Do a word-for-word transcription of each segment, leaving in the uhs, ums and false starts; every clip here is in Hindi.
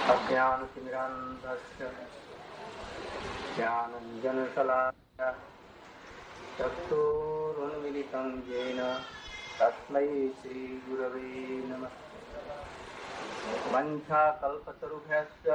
अज्ञानतिमिरान्धस्य ज्ञानाञ्जनशलाकया चक्षुरुन्मीलितं येन तस्मै श्रीगुरवे नमः। वञ्चाकल्पतरुभ्यश्च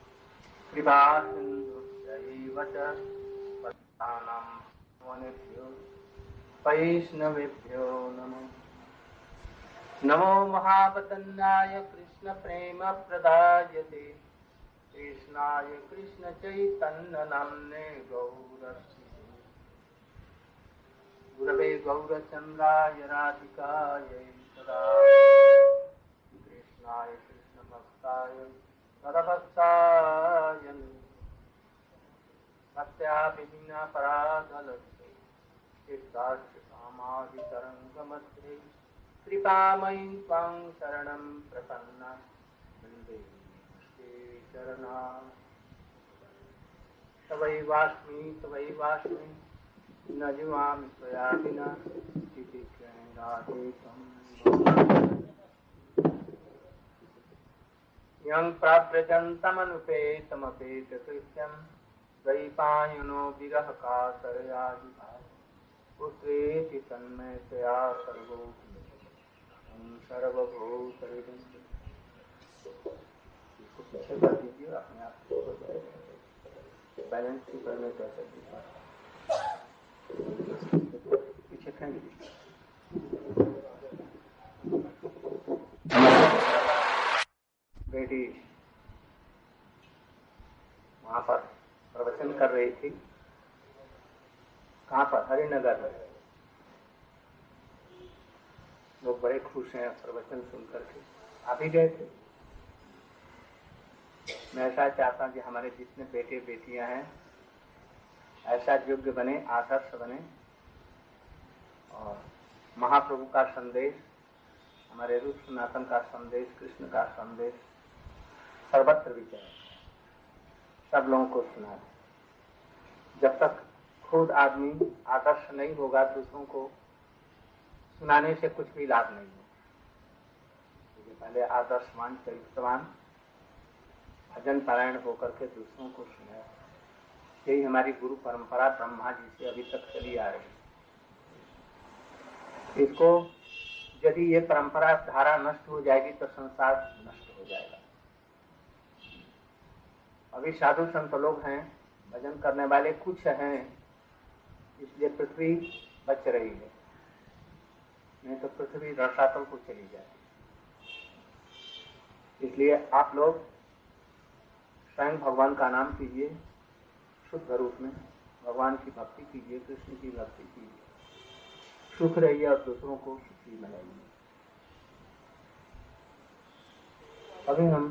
कृपासिन्धुभ्यैव च पतितानां पावनेभ्यो वैष्णवेभ्यो नमो नमो महावतन्याय कृष्ण प्रेम प्रदायते कृष्णाय कृष्ण चैतन्य नाम्ने गौरक्षिते गुरवे गौरचन्द्राय राधिकायै सदा कृष्णाय कृष्ण भक्ताय तदभक्ताय भक्त्याभिहीन पराधलक्ष्ये चित्तास्य कामादितरङ्गमध्ये कृपामयी त्वां शरणं प्रपन्ना वन्दे चरणा तवैवास्मि तवैवास्मि न जीवामि त्वया विना इति राधे त्वं यं प्राव्रजन्तमनुपेतमपेतकृत्यं द्वैपायनो विरह कातरयादिभाव पुत्रेति तन्मयतया सर्वो सर्वभूतहृदय इसको पीछे कर दीजिए अपने आप को बैलेंस की करने कैसे पीछे फेंक दीजिए। बेटी वहाँ पर प्रवचन कर रही थी। कहाँ पर? हरिनगर में। लोग बड़े खुश हैं प्रवचन सुन करके। आप ही गए थे। मैं ऐसा चाहता हूँ कि हमारे जितने बेटे बेटियां हैं ऐसा योग्य बने, आदर्श बने और महाप्रभु का संदेश, हमारे रूप सनातन का संदेश, कृष्ण का संदेश सर्वत्र विचरे, सब लोगों को सुना। जब तक खुद आदमी आदर्श नहीं होगा दूसरों को सुनाने से कुछ भी लाभ नहीं है। पहले आदर्शवान चरित्रवान भजन पारायण होकर के दूसरों को सुनाए। यही हमारी गुरु परंपरा ब्रह्मा जी से अभी तक चली आ रही है। इसको यदि ये परंपरा धारा नष्ट हो जाएगी तो संसार नष्ट हो जाएगा। अभी साधु संत लोग हैं, भजन करने वाले कुछ हैं, इसलिए पृथ्वी बच रही है, नहीं तो पृथ्वी रसातल को चली जाएगी। इसलिए आप लोग स्वयं भगवान का नाम कीजिए, शुद्ध रूप में भगवान की भक्ति कीजिए, कृष्ण की भक्ति कीजिए, सुख रहिए और दूसरों को सुखी बनाइए। अभी हम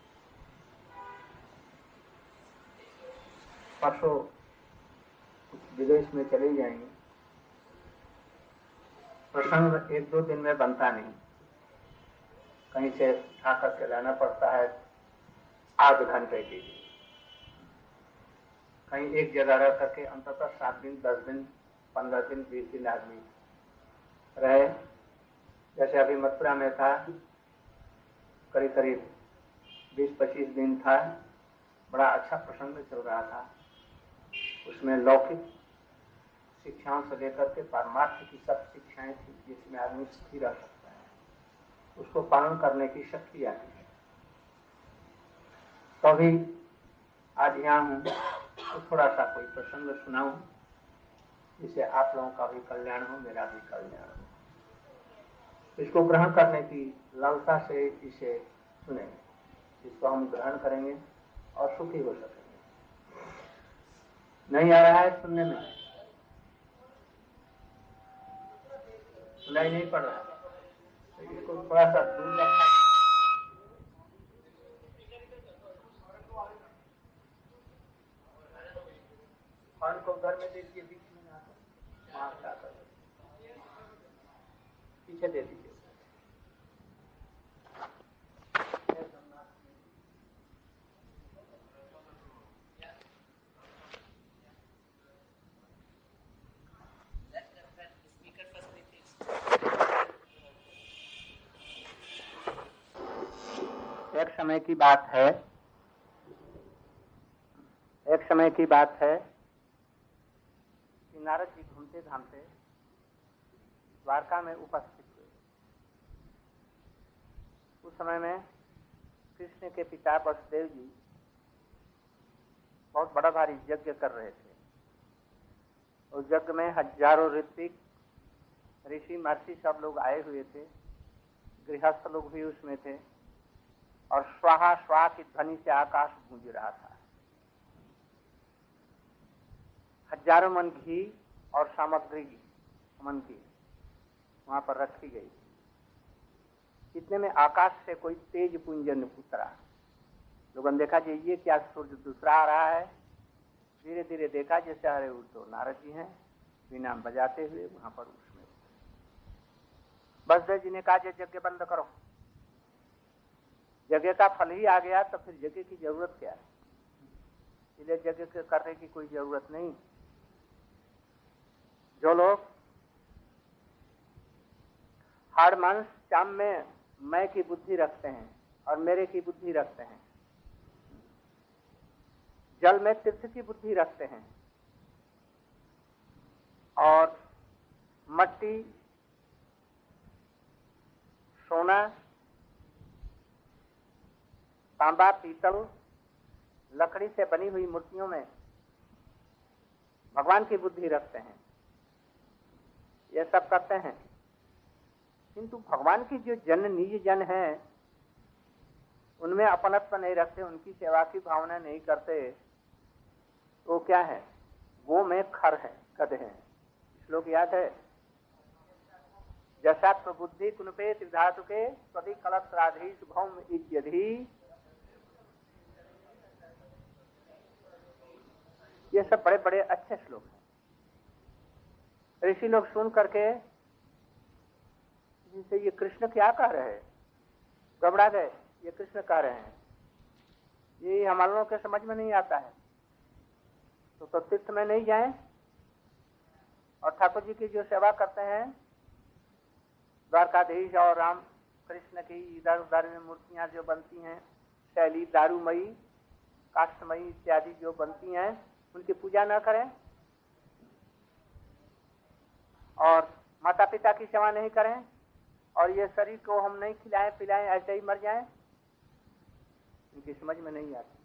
परसों विदेश में चले जाएंगे। प्रसंग एक दो दिन में बनता नहीं, कहीं से उठा करके लाना पड़ता है आध घंटे के लिए। कहीं एक जगह रह करके अंततः सात दिन, दस दिन, पंद्रह दिन, बीस दिन आदमी रहे। जैसे अभी मथुरा में था, करीब करीब बीस पच्चीस दिन था। बड़ा अच्छा प्रसंग चल रहा था। उसमें लौकिक शिक्षाओं से लेकर के परमार्थ की सब शिक्षाएं थी, जिसमें आदमी सुखी रह सकता है, उसको पालन करने की शक्ति आती है। तो अभी आज यहाँ हूँ तो थोड़ा सा कोई प्रसंग सुनाऊं, जिससे आप लोगों का भी कल्याण हो, मेरा भी कल्याण हो। इसको ग्रहण करने की लालसा से इसे सुनेंगे, इसको हम ग्रहण करेंगे और सुखी हो सकेंगे। नहीं आ रहा है सुनने में? सुनाई नहीं पड़ रहा है तो इसको थोड़ा सा दूर रखा। फोन को घर में दे दीजिए, बीच में ना वहां कर पीछे दे दीजिए। एक समय की बात है, एक समय की बात है कि नारद जी घूमते घामते द्वारका में उपस्थित हुए। उस समय में कृष्ण के पिता वसुदेव जी बहुत बड़ा भारी यज्ञ कर रहे थे। उस यज्ञ में हजारों ऋत्विक ऋषि महर्षि सब लोग आए हुए थे, गृहस्थ लोग भी उसमें थे, और स्वाहा स्वाहा की ध्वनि से आकाश गूंज रहा था। हजारों मन घी और सामग्री मन की वहां पर रखी गई। इतने में आकाश से कोई तेज पुंजन उतरा। लोगों ने देखा जी ये क्या सूर्य दूसरा आ रहा है। धीरे धीरे देखा जैसे अरे वो तो नारद जी हैं, बीना बजाते हुए वहां पर उसमें। वसुदेव जी ने कहा यज्ञ बंद करो, यज्ञ का फल ही आ गया तो फिर यज्ञ की जरूरत क्या है, इसलिए यज्ञ करने की कोई जरूरत नहीं। जो लोग हाड़ मांस चाम में मैं की बुद्धि रखते हैं और मेरे की बुद्धि रखते हैं, जल में तीर्थ की बुद्धि रखते हैं, और मट्टी सोना तांबा पीतल लकड़ी से बनी हुई मूर्तियों में भगवान की बुद्धि रखते हैं, ये सब करते हैं। किंतु भगवान की जो जन निज जन है उनमें अपनत्व नहीं रखते, उनकी सेवा की भावना नहीं करते, तो क्या है, वो में खर है, गधे हैं। श्लोक याद है, जशात्म बुद्धि कुनपे त्रिधातु के स्वदि कलश राधीश भौम इत्यधि। ये सब बड़े बड़े अच्छे श्लोक हैं। ऋषि लोग सुन करके जिसे ये कृष्ण क्या कह रहे हैं, घबरा गए। ये कृष्ण कह रहे हैं, ये हमारे लोगों के समझ में नहीं आता है, तो, तो तीर्थ में नहीं जाएं और ठाकुर जी की जो सेवा करते हैं, द्वारकाधीश और राम कृष्ण की इधर उधर में मूर्तियां जो बनती हैं, शैली दारूमयी काष्ठमयी इत्यादि जो बनती हैं, उनकी पूजा न करें और माता पिता की सेवा नहीं करें, और ये शरीर को हम नहीं खिलाएं पिलाएं, ऐसे ही मर जाएं, इनकी समझ में नहीं आती।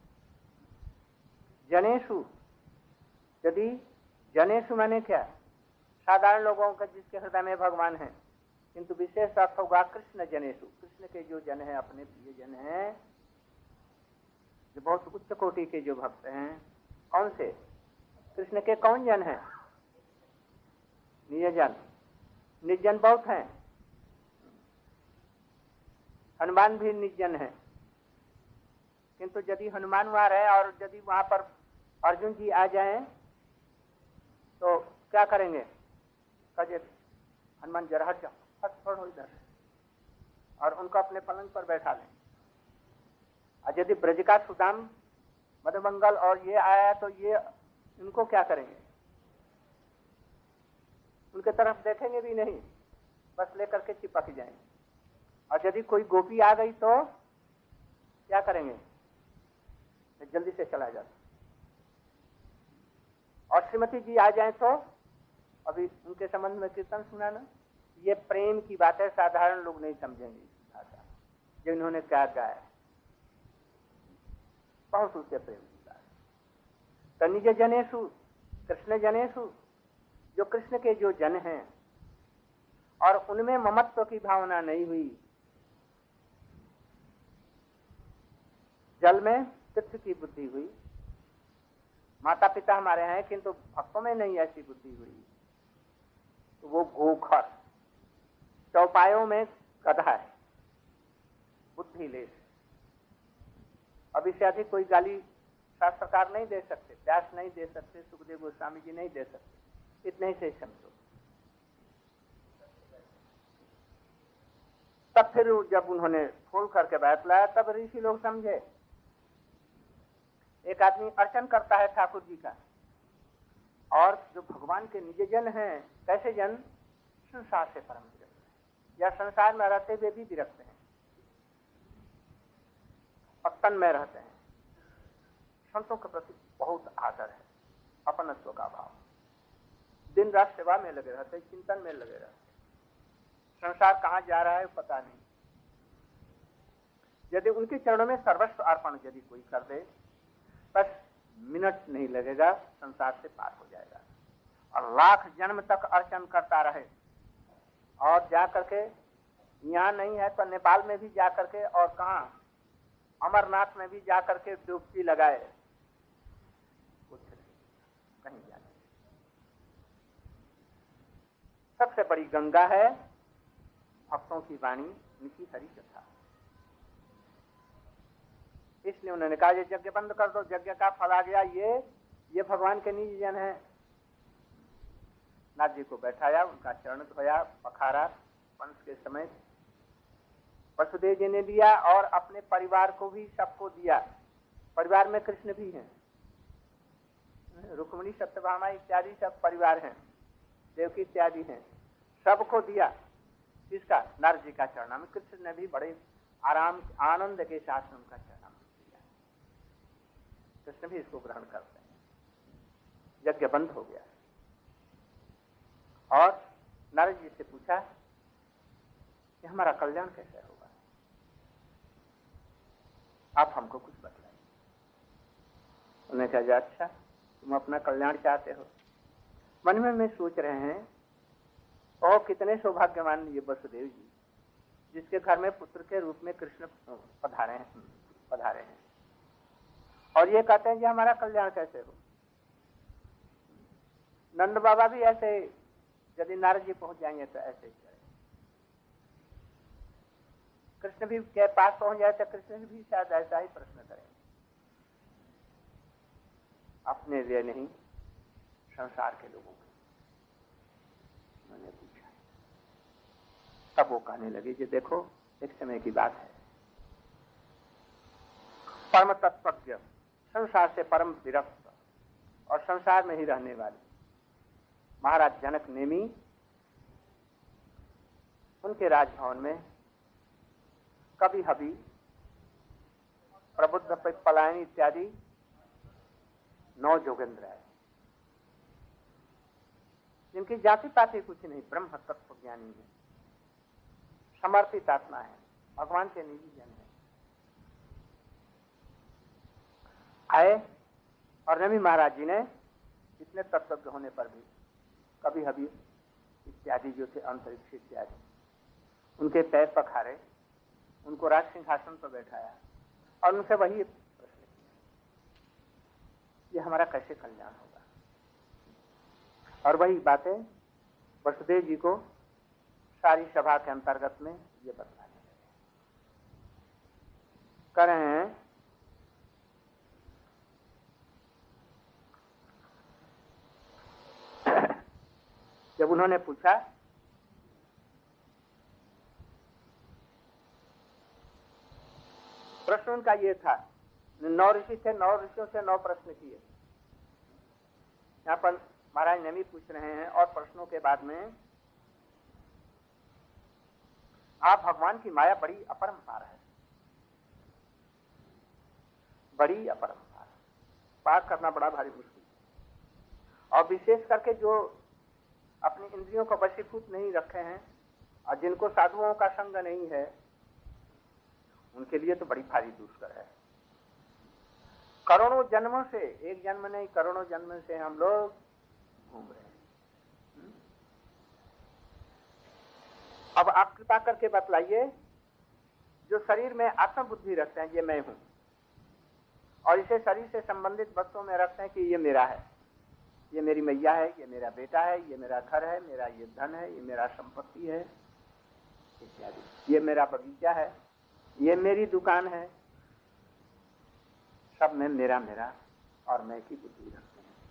जनेषु, यदि जनेषु माने क्या, साधारण लोगों का जिसके हृदय में भगवान है, किंतु विशेष अर्थ होगा कृष्ण जनेषु, कृष्ण के जो जन है, अपने प्रिय जन है, जो बहुत उच्च कोटि के जो भक्त हैं। कौन से कृष्ण के कौन जन है, निजन। निजन बहुत हैं, हनुमान भी निजन है, किंतु यदि हनुमान वहां रहे और यदि वहां पर अर्जुन जी आ जाएं तो क्या करेंगे, कहे हनुमान जरा हट जाओ, हट छोड़ो इधर, और उनको अपने पलंग पर बैठा लें। और यदि ब्रज का सुदाम मधुमंगल और ये आया तो ये इनको क्या करेंगे, उनके तरफ देखेंगे भी नहीं, बस लेकर के चिपक जाएंगे। और यदि कोई गोपी आ गई तो क्या करेंगे, जल्दी से चला जाता। और श्रीमती जी आ जाए तो अभी उनके संबंध में कीर्तन सुना ना, ये प्रेम की बात है, साधारण लोग नहीं समझेंगे भाषा जो इन्होंने क्या गाया, बहुत उससे प्रेम की बात। तो निज जनेषु कृष्ण जनेषु, जो कृष्ण के जो जन हैं और उनमें ममत्व की भावना नहीं हुई, जल में तीर्थ की बुद्धि हुई, माता पिता हमारे हैं किंतु भक्तों में नहीं ऐसी बुद्धि हुई, तो वो गोखर, चौपायों में गधा है, बुद्धि लेस। अब इससे अधिक कोई गाली शास्त्रकार नहीं दे सकते, व्यास नहीं दे सकते, सुखदेव गोस्वामी जी नहीं दे सकते, इतने ही से समझो। तब फिर जब उन्होंने खोल करके बैठ लाया तब ऋषि लोग समझे। एक आदमी अर्चन करता है ठाकुर जी का, और जो भगवान के निज जन हैं, कैसे जन, संसार से परम विरक्त हैं, या संसार में रहते हुए भी विरक्त हैं, पत्तन में रहते हैं, संतों के प्रति बहुत आदर है, अपनत्व का भाव। दिन रात सेवा में लगे रहते, चिंतन में लगे रहते। संसार कहाँ जा रहा है पता नहीं। यदि उनके चरणों में सर्वस्व अर्पण यदि कोई कर दे, बस मिनट नहीं लगेगा, संसार से पार हो जाएगा। और लाख जन्म तक अर्चन करता रहे, और जा करके यहाँ नहीं है तो नेपाल में भी जा करके, और कहाँ अमरनाथ में भी जा करके डुबकी लगाए, कुछ नहीं, कहीं जाने। सबसे बड़ी गंगा है भक्तों की वाणी, उनकी हरि कथा। इसलिए उन्होंने कहा ये यज्ञ बंद कर दो, यज्ञ का फल आ गया। ये ये भगवान के निजी जन है। नाथ जी को बैठाया, उनका चरण धोया, पखारा पंच के समय। वसुदेव जी ने दिया और अपने परिवार को भी सबको दिया। परिवार में कृष्ण भी हैं, रुक्मिणी सत्यभामा इत्यादि सब परिवार हैं, देवकी इत्यादि हैं, सबको दिया। किसका? नारद जी का चरणामृत। कृष्ण ने भी बड़े आराम आनंद के साथ उनका चरणामृत दिया। कृष्ण भी इसको ग्रहण करते हैं। यज्ञ बंद हो गया और नारद जी से पूछा कि हमारा कल्याण कैसे होगा, आप हमको कुछ बताइए। उन्होंने कहा अच्छा तुम अपना कल्याण चाहते हो। मन में मैं सोच रहे हैं और कितने सौभाग्यवान ये वसुदेव जी, जिसके घर में पुत्र के रूप में कृष्ण पधारे हैं पधारे हैं और ये कहते हैं कि हमारा कल्याण कैसे हो। नंद बाबा भी ऐसे, यदि नारद जी पहुंच जाएंगे तो ऐसे ही करें। कृष्ण भी के पास पहुंच जाए तो कृष्ण भी शायद ऐसा ही प्रश्न करेंगे। अपने लिए नहीं, संसार के लोगों के। मैंने पूछा, तब वो कहने लगे कि देखो एक समय की बात है, परम तत्वज्ञ, संसार से परम विरक्त और संसार में ही रहने वाले महाराज जनक नेमी, उनके राजभवन में कभी हबी, प्रबुद्ध पलायनी इत्यादि नौ जोगेंद्र है, जिनकी जाति पाति कुछ नहीं, ब्रह्म तत्व ज्ञानी है, समर्पित आत्मा है, भगवान के निजी जन है। आए और नमी महाराज जी ने इतने तत्वज्ञ होने पर भी कभी हबी इत्यादि जो थे, अंतरिक्ष इत्यादि, उनके पैर पखारे, उनको राज सिंहासन पर बैठाया और उनसे वही प्रश्न किया, ये हमारा कैसे कल्याण होगा। और वही बातें वसुदेव जी को सारी सभा के अंतर्गत में ये बतलाने लगे। कह रहे हैं जब उन्होंने पूछा प्रश्न उनका ये था, नौ ऋषि थे, नौ ऋषियों से नौ प्रश्न किए। यहाँ पर महाराज नमी पूछ रहे हैं और प्रश्नों के बाद में आप भगवान की माया बड़ी अपरंपार है, बड़ी अपरंपार, पार करना बड़ा भारी मुश्किल। और विशेष करके जो अपनी इंद्रियों को वशीभूत नहीं रखे हैं और जिनको साधुओं का संग नहीं है, उनके लिए तो बड़ी भारी दुष्कर है। करोड़ों जन्मों से, एक जन्म नहीं करोड़ों जन्म से हम लोग घूम रहे हैं। अब आप कृपा करके बतलाइए, जो शरीर में आत्मबुद्धि रखते हैं ये मैं हूं, और इसे शरीर से संबंधित वस्तुओं में रखते हैं कि ये मेरा है, ये मेरी मैया है, ये मेरा बेटा है, ये मेरा घर है, मेरा ये धन है, ये मेरा संपत्ति है इत्यादि, ये मेरा बगीचा है, ये मेरी दुकान है, सब में मेरा मेरा और मैं की बुद्धि रखते हैं।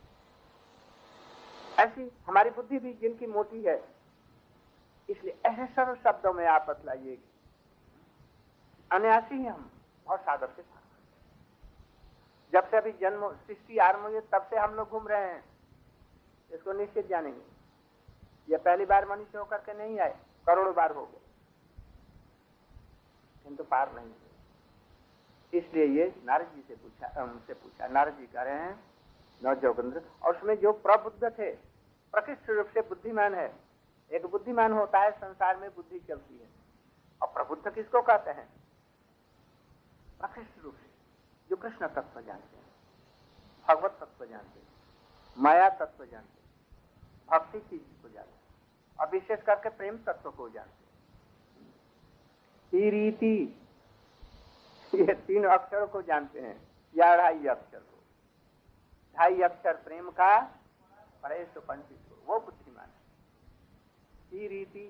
ऐसी हमारी बुद्धि भी जिनकी मोटी है, इसलिए ऐसे सरल शब्दों में आप बतलाइए, अनायासी ही हम बहुत सादर के साथ, जब से अभी जन्म सृष्टि आरंभ हुई तब से हम लोग घूम रहे हैं, इसको निश्चित जानेंगे। ये पहली बार मनुष्य होकर के नहीं आए, करोड़ों बार हो गए, किंतु पार नहीं हुए। इसलिए ये नारद जी से पूछा, उनसे पूछा। नारद जी कह रहे हैं नवजोगेंद्र, और उसमें जो प्रबुद्ध थे, प्रकृष्ट रूप से बुद्धिमान है। एक बुद्धिमान होता है, संसार में बुद्धि चलती है। और प्रबुद्ध किसको कहते हैं? प्रकृष्ट रूप से जो कृष्ण तत्व जानते हैं, भगवत तत्व जानते हैं, माया तत्व जानते हैं, भक्ति चीज को जानते हैं, और विशेष करके प्रेम तत्व को जानते हैं। ई रीति, ये तीन अक्षरों को जानते हैं, या ढाई अक्षर को, ढाई अक्षर प्रेम का, परेश पंडित को, वो बुद्धिमान है। ई रीति,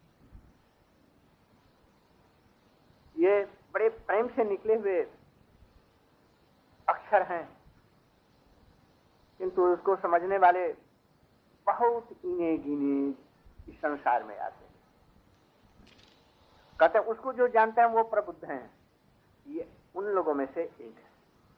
ये बड़े प्रेम से निकले हुए अक्षर हैं, किंतु उसको समझने वाले बहुत इने गिने इस संसार में आते हैं। कहते हैं उसको जो जानते हैं वो प्रबुद्ध हैं। ये उन लोगों में से एक है,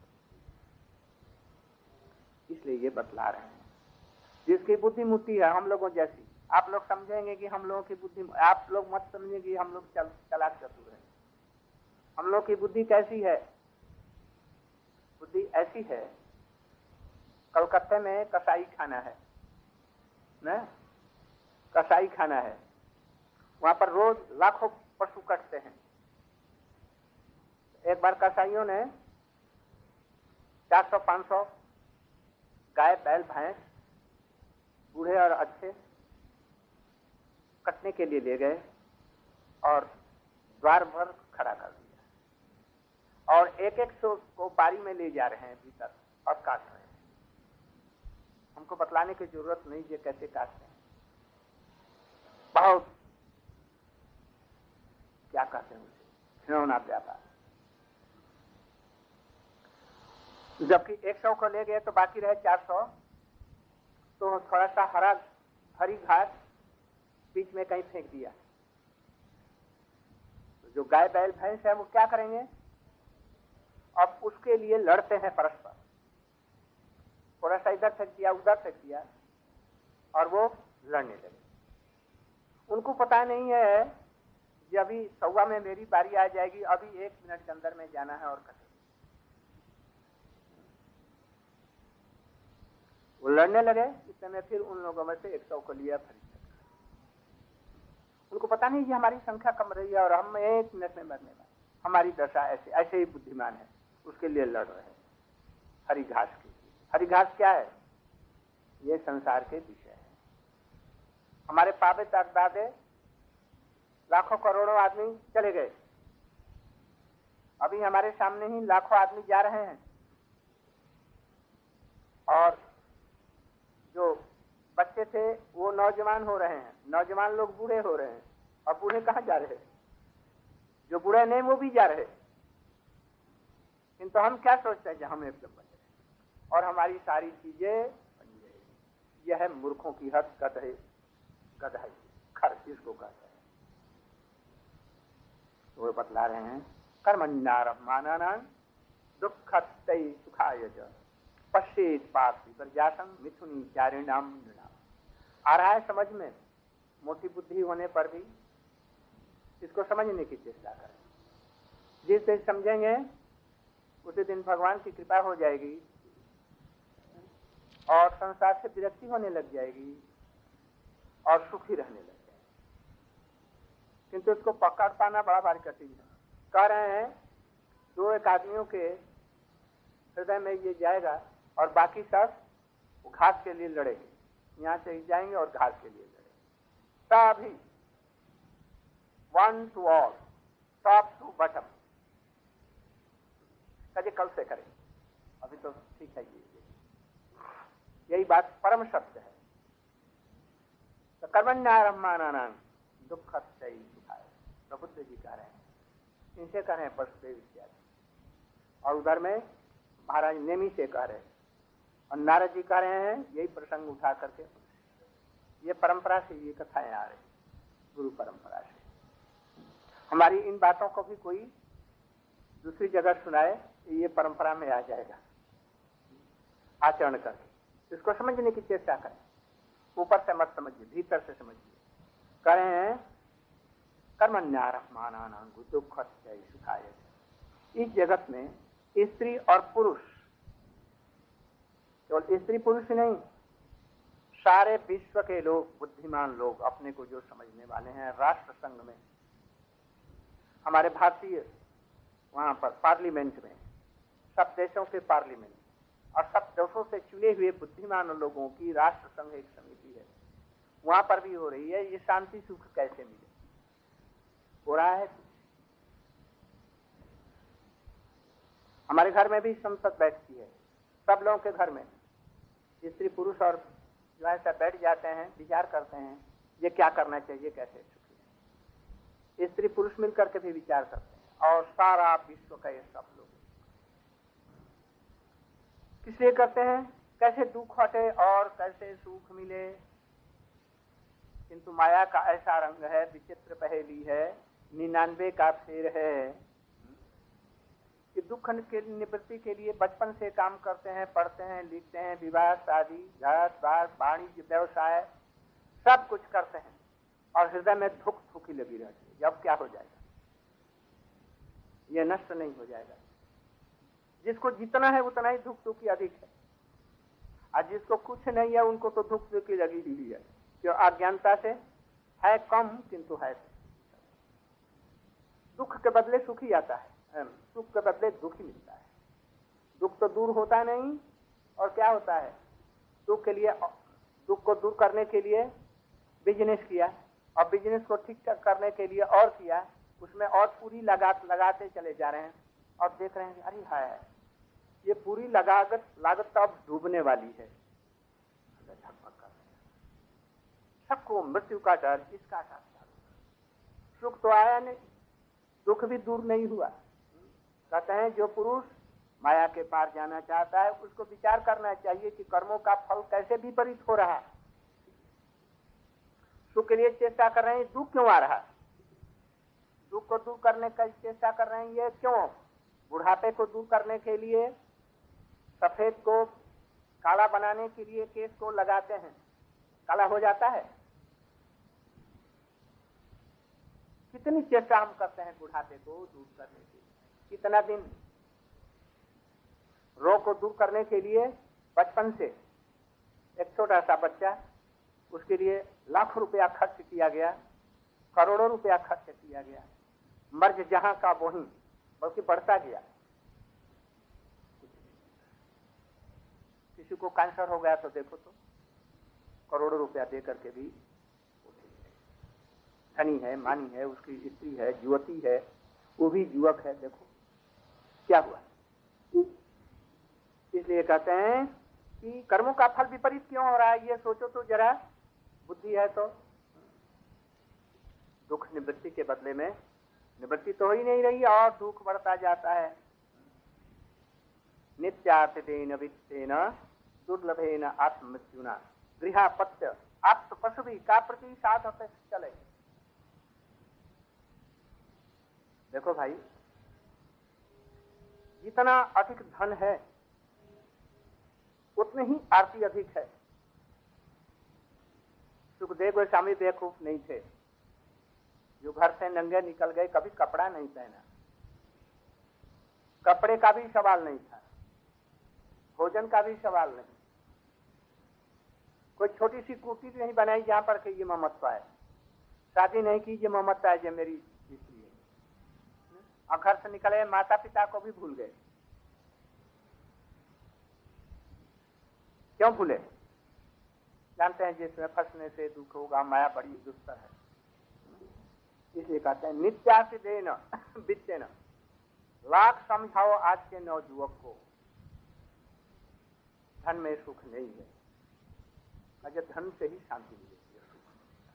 इसलिए ये बतला रहे हैं। जिसकी बुद्धि मुट्ठी है हम लोगों जैसी, आप लोग समझेंगे कि हम लोगों की बुद्धि, आप लोग मत समझेंगे कि हम लोग चल, चलाक चतुर हैं। हम लोग की बुद्धि कैसी है? बुद्धि ऐसी है, कलकत्ते में कसाई खाना है ना, कसाई खाना है, वहां पर रोज लाखों पशु कटते हैं। एक बार कसाईयों ने चार सौ पांच सौ गाय, बैल, भैंस, बूढ़े और अच्छे कटने के लिए ले गए और द्वार पर खड़ा कर दिया, और एक एक सौ को बारी में ले जा रहे हैं भीतर और काट रहे हैं। हमको बतलाने की जरूरत नहीं ये कैसे काटते हैं। बहुत क्या कहते हैं उसे, खिलौना व्यापार। जबकि एक सौ को ले गए तो बाकी रहे चार सौ, तो थोड़ा सा हरा हरी घास बीच में कहीं फेंक दिया। तो जो गाय बैल भैंस है वो क्या करेंगे? अब उसके लिए लड़ते हैं परस्पर, थोड़ा सा इधर फेंक दिया, उधर फेंक दिया, और वो लड़ने लगे। उनको पता नहीं है कि अभी सौवा में मेरी बारी आ जाएगी, अभी एक मिनट के अंदर में जाना है और कटेगा। वो लड़ने लगे, इतने में फिर उन लोगों में से एक सौ को लिया खरीद। उनको पता नहीं कि हमारी संख्या कम रही है और हम एक मिनट में मरने वाले। हमारी दशा ऐसे ऐसे ही बुद्धिमान है, उसके लिए लड़ रहे हैं हरी घास के लिए। हरी घास क्या है? ये संसार के विषय है। हमारे पापे दादे लाखों करोड़ों आदमी चले गए, अभी हमारे सामने ही लाखों आदमी जा रहे हैं, और जो बच्चे थे वो नौजवान हो रहे हैं, नौजवान लोग बूढ़े हो रहे हैं, और बूढ़े कहाँ जा रहे हैं? जो बूढ़े नहीं वो भी जा रहे। किंतु हम क्या सोचते हैं कि हम एकदम बचे और हमारी सारी चीजें बन जाएगी। यह है मूर्खों की हद, गधे गधा खर जिसको कहते हैं। तो वो बतला रहे हैं कर्मण्यरमाणानां दुःखतै सुखाय च पश्चेत पापी प्रजासं मिथुनी चारिणाम नृणाम। आ रहा है समझ में, मोटी बुद्धि होने पर भी इसको समझने की चेष्टा करें। जिस दिन समझेंगे उसी दिन भगवान की कृपा हो जाएगी और संसार से विरक्ति होने लग जाएगी और सुखी रहने लग जाएगी। किंतु इसको पकड़ पाना बड़ा भारी कठिन है। कह रहे हैं दो एक आदमियों के हृदय में ये जाएगा और बाकी सब घास के लिए लड़ेंगे, यहाँ से जाएंगे और घास के लिए लड़ेंगे। तभी one to all, top to bottom, कभी कल से करें, अभी तो ठीक है। ये यही बात परम सत्य है। तो कर्मण्यरमाणानां दुःखतै सुखाय, प्रबुद्ध जी कह रहे हैं, इनसे कह रहे हैं पशुदेव इत्यादि, और उधर में महाराज नेमी से कह रहे हैं, और नारद जी कह रहे हैं यही प्रसंग उठा करके। ये परंपरा से ये कथाएं आ रही, गुरु परंपरा से। हमारी इन बातों को भी कोई दूसरी जगह सुनाए, ये परंपरा में आ जाएगा। आचरण करके इसको समझने की चेष्टा करें, ऊपर से मत समझिए, भीतर से समझिए। कह रहे हैं कर्मण्यरमाणानां दुःखतै सुखाय। इस जगत में स्त्री और पुरुष, केवल स्त्री पुरुष नहीं, सारे विश्व के लोग, बुद्धिमान लोग, अपने को जो समझने वाले हैं, राष्ट्र संघ में, हमारे भारतीय वहां पर पार्लियामेंट में, सब देशों के पार्लियामेंट और सब देशों से चुने हुए बुद्धिमान लोगों की राष्ट्र संघ एक समिति है, वहां पर भी हो रही है। ये शांति सुख कैसे मिले? हो रहा है। हमारे घर में भी संसद बैठती है, सब लोगों के घर में स्त्री पुरुष और जो है सब बैठ जाते हैं, विचार करते हैं ये क्या करना चाहिए, कैसे सुखी। स्त्री पुरुष मिलकर के भी विचार करते हैं और सारा विश्व का ये सब लोग किस लिए करते हैं? कैसे दुख हटे और कैसे सुख मिले। किंतु माया का ऐसा रंग है, विचित्र पहेली है, निन्यानवे का फेर है कि दुख के निवृत्ति के लिए बचपन से काम करते हैं, पढ़ते हैं, लिखते हैं, विवाह शादी, घर बार, वाणिज्य, व्यवसाय, सब कुछ करते हैं और हृदय में धुक धुकी लगी रहती है। जब क्या हो जाएगा? ये नष्ट नहीं हो जाएगा। जिसको जितना है उतना ही धुक धुकी अधिक है, और जिसको कुछ नहीं है उनको तो धुक धुकी लगी ही है, जो अज्ञानता से है कम किंतु है। दुख के बदले सुख ही आता है, सुख के बदले दुख ही मिलता है। दुख तो दूर होता नहीं, और क्या होता है? दुख के लिए, दुख को दूर करने के लिए बिजनेस किया, और बिजनेस को ठीक ठाक करने के लिए और किया, उसमें और पूरी लागत लगाते चले जा रहे हैं और देख रहे हैं अरे हाय ये पूरी लागत लागत तो अब डूबने वाली है। सबको मृत्यु का डर, इसका डर। सुख तो आया नहीं, दुख भी दूर नहीं हुआ। कहते हैं जो पुरुष माया के पार जाना चाहता है उसको विचार करना चाहिए कि कर्मों का फल कैसे विपरीत हो रहा है। सुख के लिए चेष्टा कर रहे हैं, दुख क्यों आ रहा है? दुख को दूर करने का चेष्टा कर रहे हैं, ये क्यों? बुढ़ापे को दूर करने के लिए, सफेद को काला बनाने के लिए केस को लगाते हैं, काला हो जाता है। कितनी चेष्टा हम करते हैं बुढ़ापे को दूर करने के लिए, कितना दिन रोग को दूर करने के लिए। बचपन से एक छोटा सा बच्चा, उसके लिए लाखों रुपया खर्च किया गया, करोड़ों रुपया खर्च किया गया, मर्ज जहां का वहीं, बल्कि बढ़ता गया। किसी को कैंसर हो गया तो देखो तो करोड़ों रुपया दे करके भी, धनी है, मानी है, उसकी स्त्री है, युवती है, वो भी युवक है, देखो क्या हुआ। इसलिए कहते हैं कि कर्मों का फल विपरीत क्यों हो रहा है, ये सोचो तो जरा, बुद्धि है तो। दुख निवृत्ति के बदले में निवृत्ति तो हो ही नहीं रही और दुख बढ़ता जाता है। नित्यार्थेन वित्तेन दुर्लभेन आत्ममृत्युना गृहापत्य आप्त पशु भी का प्रति साधते चले। देखो भाई, जितना अधिक धन है उतनी ही आरती अधिक है। सुखदेव गोस्वामी बेवकूफ नहीं थे, जो घर से नंगे निकल गए, कभी कपड़ा नहीं पहना, कपड़े का भी सवाल नहीं था, भोजन का भी सवाल नहीं, कोई छोटी सी कुटी नहीं बनाई जहां पर कि ये ममत्व है, शादी नहीं की, ये ममत्व है, ये मेरी स्त्री है, और घर से निकले माता पिता को भी भूल गए। क्यों भूले? जानते हैं जिसमें फंसने से दुख होगा, माया बड़ी दुस्तर है। इसलिए कहते हैं नित्यासी देना वित्ते न, लाख समझाओ आज के नवयुवक को, धन में सुख नहीं है, अजय धन से ही शांति मिलेगी, सुख।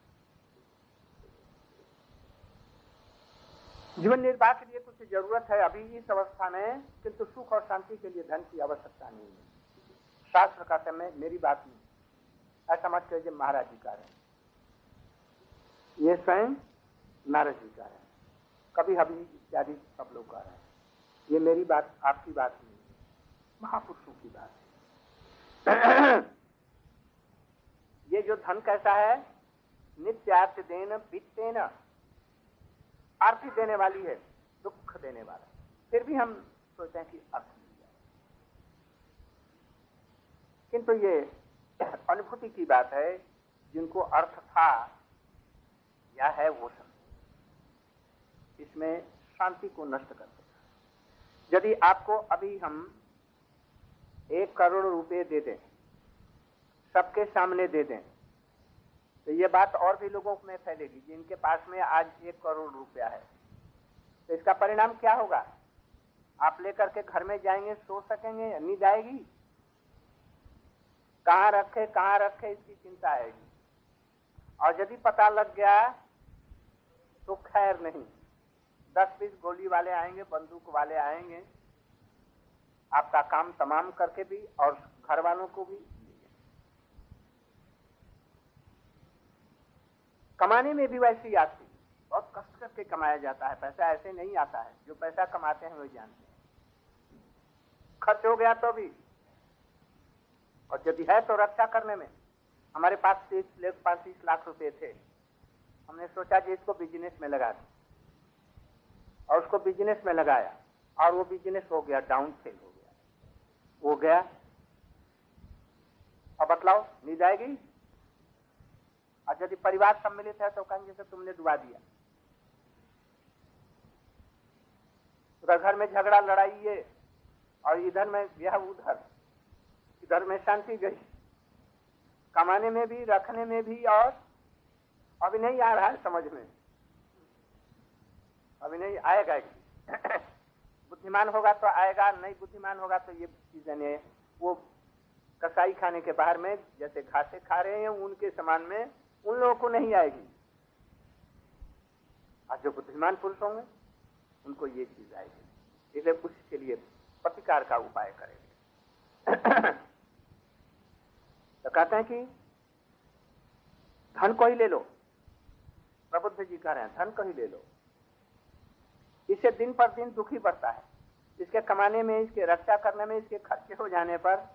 जीवन निर्वाह के लिए कुछ जरूरत है अभी इस अवस्था में, किंतु सुख और शांति के लिए धन की आवश्यकता नहीं है। शास्त्र का समय मेरी बात नहीं, ऐसा मत कहिए महाराज जी का है, ये स्वयं नारद जी का है, कभी हबी इत्यादि सब लोग का है, ये मेरी बात आपकी बात नहीं है, महापुरुषों की बात है। ये जो धन कैसा है, नित्यार्थ देन वित्तेन, आरती देने वाली है, दुख देने वाला, फिर भी हम सोचते हैं कि अर्थ मिल जाए, किंतु ये अनुभूति की बात है। जिनको अर्थ था या है वो सब इसमें शांति को नष्ट कर देगा। यदि आपको अभी हम एक करोड़ रुपए दे दें, सबके सामने दे दें, तो ये बात और भी लोगों में फैलेगी जिनके पास में आज एक करोड़ रुपया है। तो इसका परिणाम क्या होगा? आप लेकर के घर में जाएंगे, सो सकेंगे, नींद आएगी? कहाँ रखे कहाँ रखे इसकी चिंता आएगी। और यदि पता लग गया तो खैर नहीं, दस बीस गोली वाले आएंगे, बंदूक वाले आएंगे, आपका काम तमाम करके भी और घर वालों को भी। कमाने में भी वैसी आती, बहुत कष्ट करके कमाया जाता है पैसा, ऐसे नहीं आता है। जो पैसा कमाते हैं वो जानते हैं। खर्च हो गया तो भी, और यदि है तो रक्षा करने में। हमारे पास तीस लाख पैंतीस लाख रुपए थे, हमने सोचा कि इसको बिजनेस में लगा दें, और उसको बिजनेस में लगाया और वो बिजनेस हो गया डाउन फेल हो गया, वो गया। अब बतलाओ नींद आएगी? और यदि परिवार सम्मिलित है तो कहेंगे जैसे तुमने डुबा दिया। उधर घर में झगड़ा लड़ाई है और इधर में यह उधर, इधर में शांति गई, कमाने में भी रखने में भी। और अभी नहीं आ रहा है समझ में, अभी नहीं आएगा। बुद्धिमान होगा तो आएगा, नहीं बुद्धिमान होगा तो ये चीजें ने वो कसाई खाने के बाहर में जैसे घासे खा रहे हैं उनके समान में उन लोगों को नहीं आएगी। और जो बुद्धिमान पुरुष होंगे उनको ये चीज आएगी, इसलिए उसके लिए प्रतिकार का उपाय करेंगे। तो कहते हैं कि धन को ही ले लो, प्रबुद्ध जी कह रहे हैं धन को ही ले लो। इससे दिन पर दिन दुखी बढ़ता है, इसके कमाने में, इसके रक्षा करने में, इसके खर्चे हो जाने पर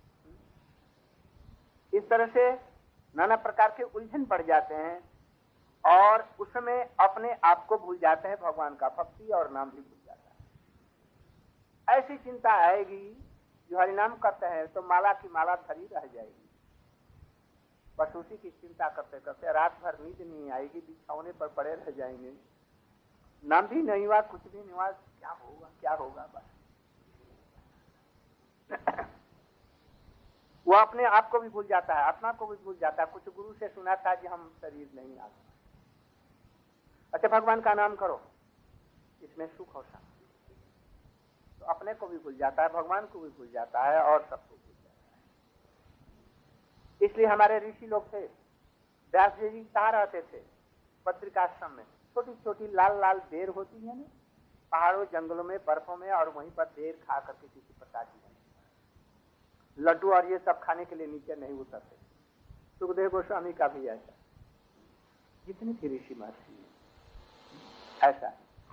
इस तरह से नाना प्रकार के उलझन पड़ जाते हैं और उसमें अपने आप को भूल जाते हैं, भगवान का भक्ति और नाम भी भूल जाता है। ऐसी चिंता आएगी, जो हरिनाम करते हैं तो माला की माला धरी रह जाएगी, बस उसी की चिंता करते करते रात भर नींद नहीं आएगी, बिछौने पर पड़े रह जाएंगे, नाम भी नहीं हुआ, कुछ भी नहीं हुआ, क्या होगा क्या होगा बस। वो अपने आप को भी भूल जाता है, आत्मा को भी भूल जाता है। कुछ गुरु से सुना था कि हम शरीर नहीं आत्मा। अच्छा भगवान का नाम करो, इसमें सुख और शांति, तो अपने को भी भूल जाता है, भगवान को भी भूल जाता है और सबको भूल जाता है। इसलिए हमारे ऋषि लोग थे, व्यास जी कहाँ रहते थे? पत्रिकाश्रम में। छोटी छोटी लाल लाल बेर होती है ना, पहाड़ों जंगलों में, बर्फों में, और वहीं पर बेर खा करके किसी प्रकार की लड्डू और ये सब खाने के लिए नीचे नहीं उतरते। सुखदेव गोस्वामी का भी ऐसा, जितनी थी ऋषि महर्षि ऐसा।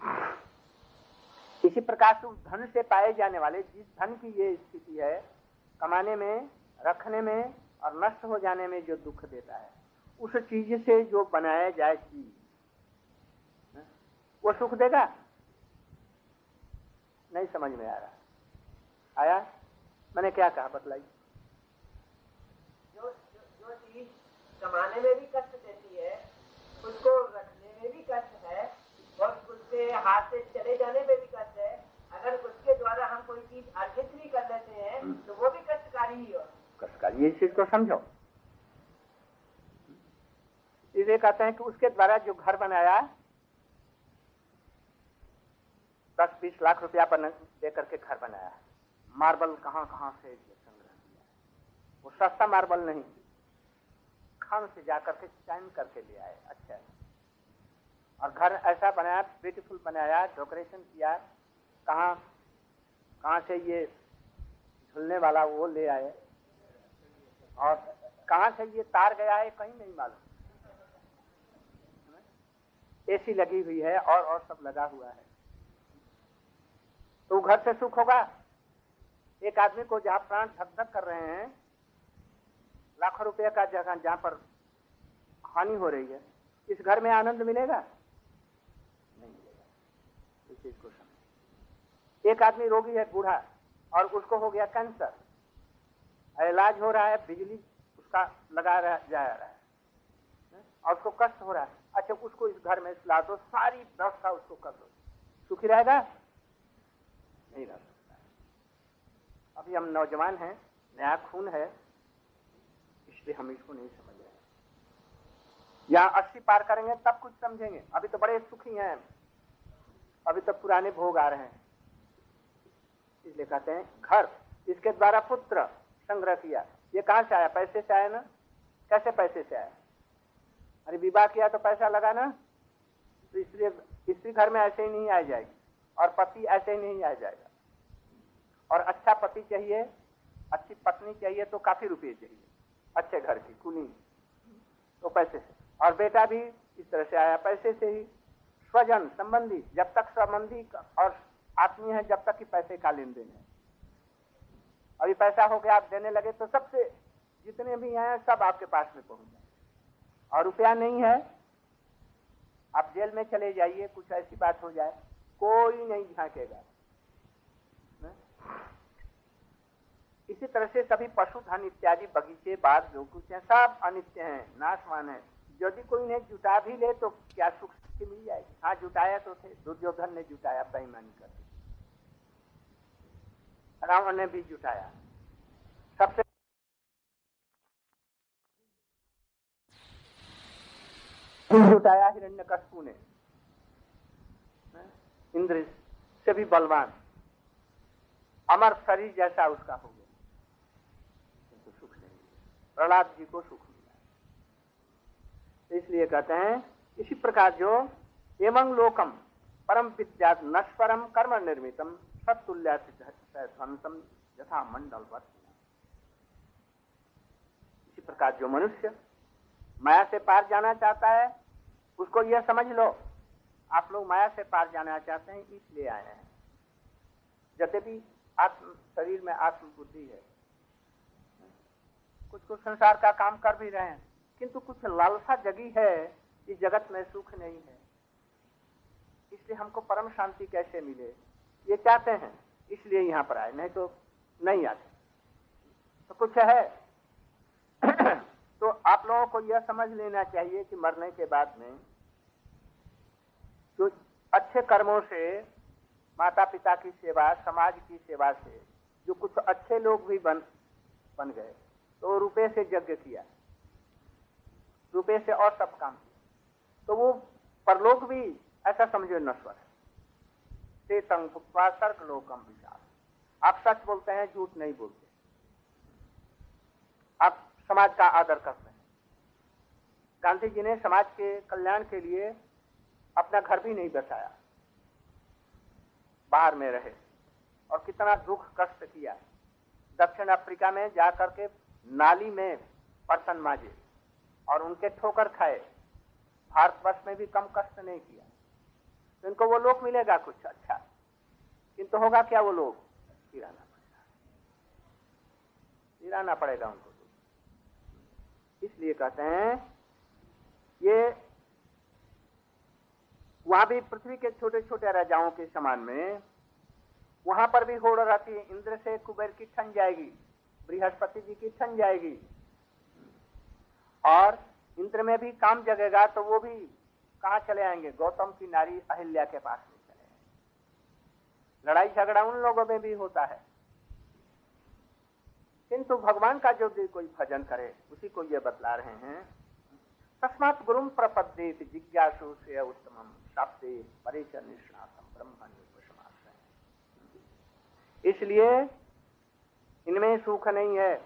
इसी प्रकार से उस धन से पाए जाने वाले, जिस धन की ये स्थिति है, कमाने में, रखने में और नष्ट हो जाने में जो दुख देता है, उस चीज से जो बनाया जाए चीज, वो सुख देगा? नहीं समझ में आ रहा। आया? मैंने क्या कहा बतलाई? जो जो, जो चीज कमाने में भी कष्ट देती है, उसको रखने में भी कष्ट है, और उसके हाथ से चले जाने में भी कष्ट है। अगर उसके द्वारा हम कोई चीज अर्जित भी कर लेते हैं तो वो भी कष्टकारी ही हो। कष्टकारी, ये चीज को समझो। इसलिए कहते हैं कि उसके द्वारा जो घर बनाया, दस बीस लाख रुपया पर दे करके घर बनाया, मार्बल कहां कहां से संग्रह किया, वो सस्ता मार्बल नहीं, खान से जाकर के चैन करके ले आए। अच्छा, और घर ऐसा बनाया, ब्यूटीफुल बनाया, डेकोरेशन किया, कहां कहां से ये झूलने वाला वो ले आए, और कहां से ये तार गया है कहीं नहीं मालूम। एसी लगी हुई है और और सब लगा हुआ है, तो घर से सुख होगा? एक आदमी को जहां प्राण धक धक कर रहे हैं, लाखों रुपए का जगह जहां पर हानि हो रही है, इस घर में आनंद मिलेगा? नहीं मिलेगा। इस चीज को समझ। एक आदमी रोगी है बूढ़ा और उसको हो गया कैंसर, इलाज हो रहा है, बिजली उसका लगा रहा जा रहा है और उसको कष्ट हो रहा है। अच्छा, उसको इस घर में सुला दो, सारी व्यवस्था उसको कर दो, सुखी रहेगा? नहीं रह सकता। अभी हम नौजवान हैं, नया खून है, इसलिए हम इसको नहीं समझ रहे। यहाँ अस्सी पार करेंगे तब कुछ समझेंगे। अभी तो बड़े सुखी हैं, अभी तो पुराने भोग आ रहे हैं। इसलिए कहते हैं घर, इसके द्वारा पुत्र संग्रह किया। ये कहां से आया? पैसे से आया ना? कैसे पैसे से आया? अरे विवाह किया तो पैसा लगा ना, तो इसलिए स्त्री घर में ऐसे ही नहीं आ जाएगी और पति ऐसे ही नहीं आ जाएगा। और अच्छा पति चाहिए, अच्छी पत्नी चाहिए तो काफी रुपये चाहिए, अच्छे घर की कुली, तो पैसे से। और बेटा भी इस तरह से आया, पैसे से ही। स्वजन संबंधी, जब तक संबंधी और आत्मीय है जब तक कि पैसे का लेन देन है। अभी पैसा हो गया, आप देने लगे तो सबसे जितने भी हैं सब आपके पास में पहुंच जाए। और रुपया नहीं है, आप जेल में चले जाइए, कुछ ऐसी बात हो जाए, कोई नहीं झांकेगा। इसी तरह से सभी पशुधन इत्यादि, बगीचे, बाग जो कुछ है सब अनित्य हैं, नाशवान है। यदि कोई इन्हें जुटा भी ले तो क्या सुख से मिल जाएगी? हाँ, जुटाया तो थे, दुर्योधन ने जुटाया बेईमानी करके, रावण ने भी जुटाया, सबसे जुटाया हिरण्यकशिपु ने, इंद्र से भी बलवान, अमर शरीर जैसा उसका हो गया, किंतु सुख नहीं। प्रहलाद जी को सुख मिला। इसलिए कहते हैं इसी प्रकार जो एवं लोकम परम विद्या नश्वरम कर्म निर्मितम सत्तुल्य ध्वंसम यथा मंडलवत्। इसी प्रकार जो मनुष्य माया से पार जाना चाहता है, उसको यह समझ लो, आप लोग माया से पार जाना चाहते हैं इसलिए आए हैं। जैसे भी आत्म शरीर में आत्म बुद्धि है, कुछ कुछ संसार का काम कर भी रहे हैं, किंतु कुछ लालसा जगी है कि जगत में सुख नहीं है, इसलिए हमको परम शांति कैसे मिले, ये चाहते हैं, इसलिए यहाँ पर आए, नहीं तो नहीं आते। तो कुछ है तो आप लोगों को यह समझ लेना चाहिए कि मरने के बाद में जो अच्छे कर्मों से, माता पिता की सेवा, समाज की सेवा से जो कुछ अच्छे लोग भी बन बन गए, तो रुपए से यज्ञ किया, रुपए से और सब काम किया, तो वो परलोक भी ऐसा समझो नश्वर है। ते तंग भुक्त्वा सर्ग लोकम विचार। आप सच बोलते हैं, झूठ नहीं बोलते, आप समाज का आदर करते हैं। गांधी जी ने समाज के कल्याण के लिए अपना घर भी नहीं बसाया, बाहर में रहे और कितना दुख कष्ट किया। दक्षिण अफ्रीका में जाकर के नाली में बर्तन मांजे और उनके ठोकर खाए। भारतवर्ष में भी कम कष्ट नहीं किया। तो इनको वो लोक मिलेगा कुछ अच्छा, किंतु होगा क्या? वो लोग गिराना पड़ेगा, गिराना पड़ेगा उनको। इसलिए कहते हैं ये वहां भी पृथ्वी के छोटे छोटे राजाओं के समान में वहां पर भी होड़ रहती है। इंद्र से कुबेर की ठन जाएगी, बृहस्पति जी की ठन जाएगी, और इंद्र में भी काम जगेगा तो वो भी कहां चले आएंगे? गौतम की नारी अहिल्या के पास में चले आएंगे। लड़ाई झगड़ा उन लोगों में भी होता है, किंतु भगवान का जो भी कोई भजन करे उसी को ये बतला रहे हैं। तस्मात् गुरुम प्रपद्येत जिज्ञासु से उत्तमम शाप्ते परेच निष्णातम ब्रह्मण्योपशमाश्रय। इसलिए इनमें सुख नहीं है।